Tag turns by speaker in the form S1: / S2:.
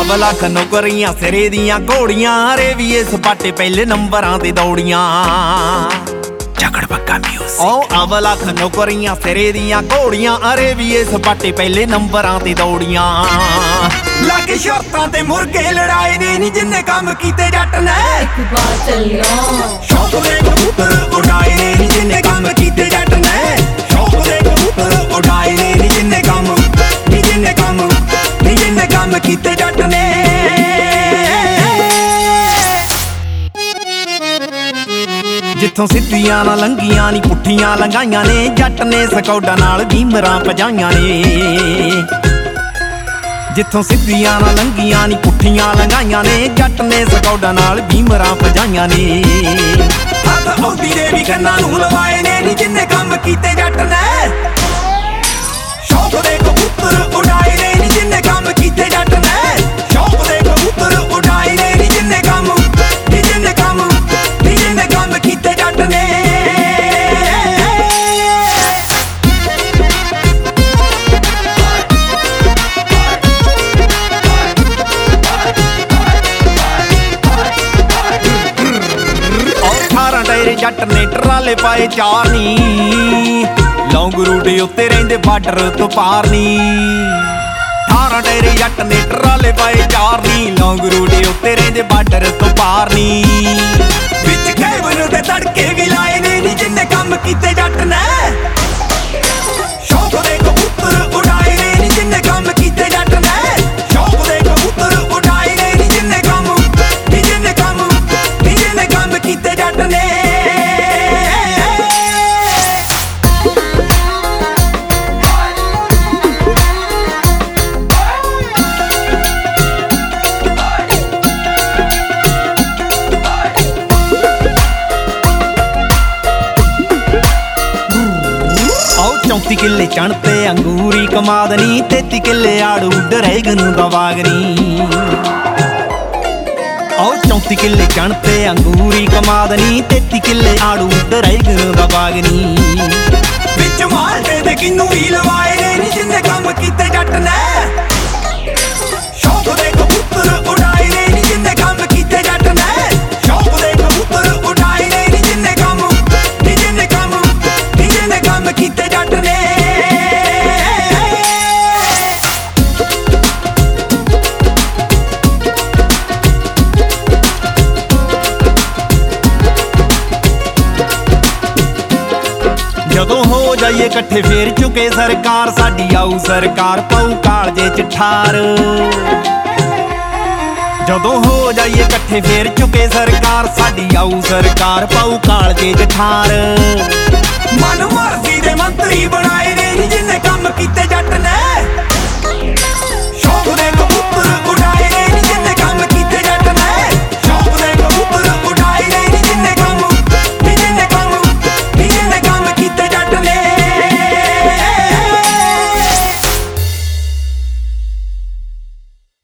S1: अब लख नौकरियां सिरे दियां घोड़ियां रे भी इस पाटे पहले नंबरां ते दौड़ियां झगड़ पक्का म्यूजिक। ओ अब लख नौकरियां सिरे दियां घोड़ियां अरे भी इस पाटे पहले नंबरां ते दौड़ियां लाके शर्तां ते मुर्गे लड़ाए ने नी जिन्ने काम कीते जट ने
S2: एक बार चलिया
S1: शौक दे कबूतर उड़ाए ने नी जिन्ने काम कीते जट ने शौक दे कबूतर उड़ाए ने नी जिन्ने काम कीते जट ने जिथों सिद्धियां ना लंघियां नी पुट्ठियां लंघाइयां ने जट ने सकौडा नाल भीमरां पजाइयां ने जिथों सिद्धियां ना लंघियां नी पुट्ठियां लंघाइयां ने जट ने सकौडा नाल भीमरां पजाइयां ने हथ औदी दे भी कन्नां नूं लवाए ने नी जिन्ने काम कीते जट ने शौक दे कबूतर उड़ाए ने नी जिन्ने काम कीते जट ने शौक दे कबूतर उड़ाए ने नी जिन्ने काम कीते जट ने जट ने ट्राले पाए चार नी लौंगरू दे उत्ते रहिंदे बार्डर तो पार नी 18 डेरे जट ने ट्राले पाए चार नी लौंगरू दे उत्ते रहिंदे बार्डर तो पार नी विच कैबन दे तड़के भी लाए ने नी जिन्ने काम कीते जट ने शौक दे कबूतर उड़ाए ने नी जिन्ने काम कीते जट ने शौक दे कबूतर उड़ाए ने नी जिन्ने काम कीते जट ने चौंती किले चणते अंगूरी कमादनी 33 किले आड़ू डरैगन दवागनी ओ 34 किले चणते अंगूरी कमादनी 33 किले आड़ू डरैगन दवागनी विच मालटे दे किन्नू ही लवाए ने नी जिन्ने काम कीते जट ने शौक दे कबूतर उड़ाए ने नी जिन्ने काम कीते जट ने शौक दे कबूतर उड़ाए ने नी जिन्ने काम कीते जट ने जदों हो जाइए कट्ठे फेर चुके सरकार साडी आऊ सरकार पाऊ कालजे च ठार जदों हो जाइए कट्ठे फेर चुके सरकार साडी आऊ सरकार पाऊ कालजे च ठार मन मर्जी दे मंत्री बनाए ने नी जिन्ने